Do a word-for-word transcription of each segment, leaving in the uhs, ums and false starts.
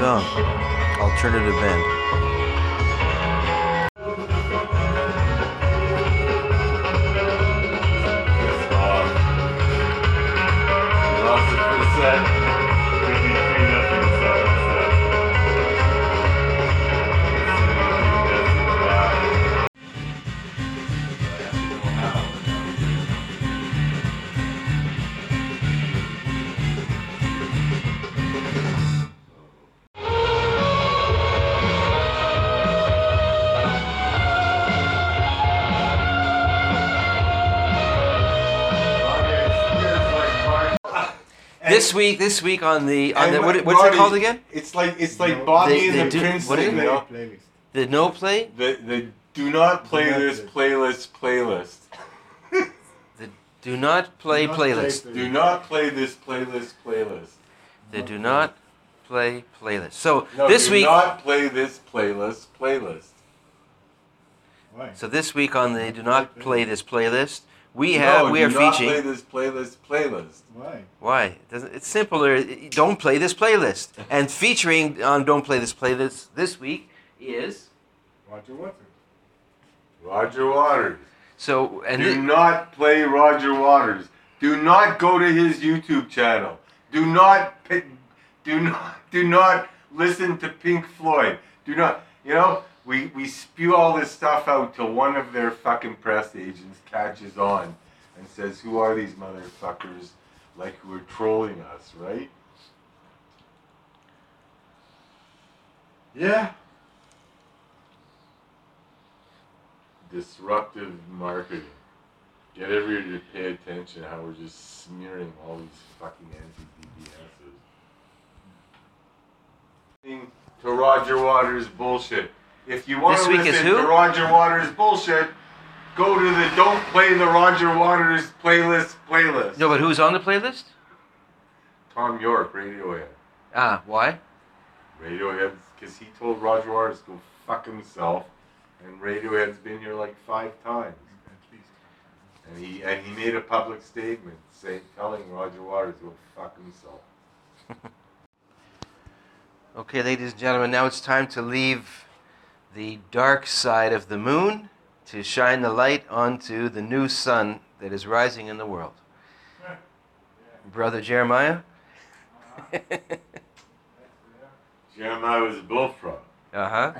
song. Alternative band. Lost it for the set. Could be three nothing set. This week, this week on the on And the what, Marty, what's it called again? It's like it's like Bobby They- and they the do- Prince what is thing, it? you know? Playlist. The no play? The the do not play Do not this playlist playlist. The do not play Do not play playlist. play- Do not play this playlist playlist. The do not play playlist. So No, this do week, not play this playlist playlist. Why? so this week on the do not play this playlist, we have no, we do are not play featuring. this playlist playlist. Why? Why? It doesn't, it's simpler. Don't play this playlist. And featuring on Don't Play This Playlist this week is Roger Waters. Roger Waters. so and Do thi- not play Roger Waters. Do not go to his YouTube channel. Do not pi- do not do not listen to Pink Floyd. Do not, you know, we, we spew all this stuff out till one of their fucking press agents catches on and says, who are these motherfuckers, like, who are trolling us, right? Yeah. Disruptive marketing. Get everybody to pay attention how we're just smearing all these fucking anti-D B S's. To Roger Waters bullshit. If you want This to week is listen who? to Roger Waters bullshit, go to the Don't Play the Roger Waters playlist playlist. no, but who's on the playlist? Tom York, Radiohead. Ah, why? Radiohead, because he told Roger Waters to go fuck himself, and Radiohead's been here like five times. At least. And he and he made a public statement saying, telling Roger Waters to go fuck himself. Okay, ladies and gentlemen, now it's time to leave the dark side of the moon to shine the light onto the new sun that is rising in the world. Brother Jeremiah? Jeremiah was a bullfrog. Uh-huh.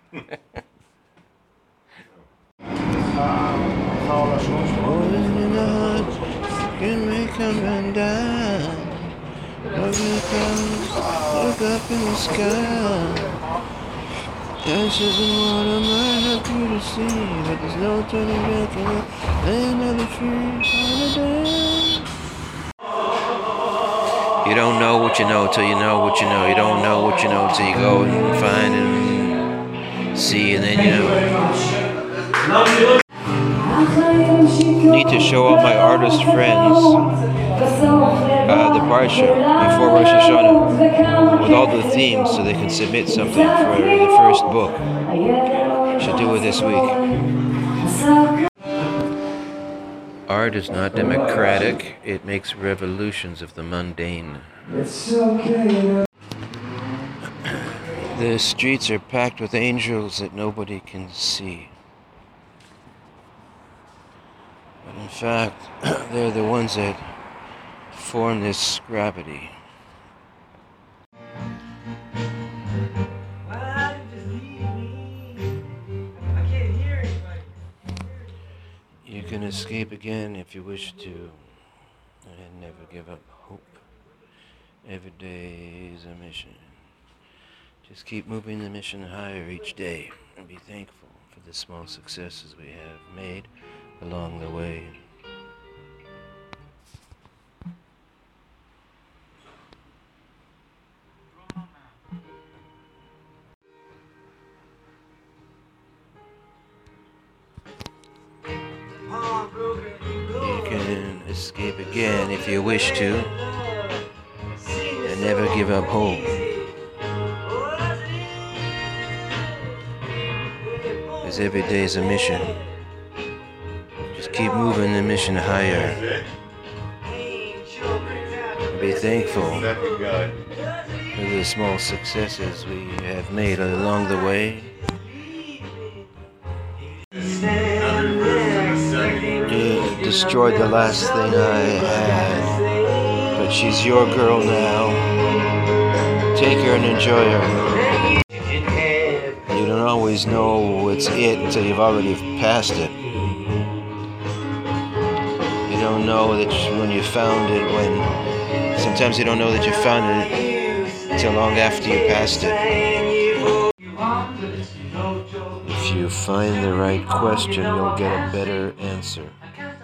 Look up in the sky. Ashes and water might help you to see, but there's no turning back in another tree holiday. You don't know what you know till you know what you know. You don't know what you know till you go and find and see, and then you know. Need to show all my artist friends uh, the Barsha before Rosh Hashanah with all the themes so they can submit something for the first book. Should do it this week. Art is not democratic. It makes revolutions of the mundane. The streets are packed with angels that nobody can see. But in fact, they're the ones that form this gravity. You can escape again if you wish to, and never give up hope. Every day is a mission. Just keep moving the mission higher each day and be thankful for the small successes we have made along the way. You can escape again if you wish to, and never give up hope. Because every day is a mission. Just keep moving the mission higher. And be thankful the small successes we have made along the way. You destroyed the last thing I had, but she's your girl now. Take her and enjoy her. You don't always know it's it until you've already passed it. You don't know that when you found it, when sometimes you don't know that you found it until long after you passed it. If you find the right question, you'll get a better answer.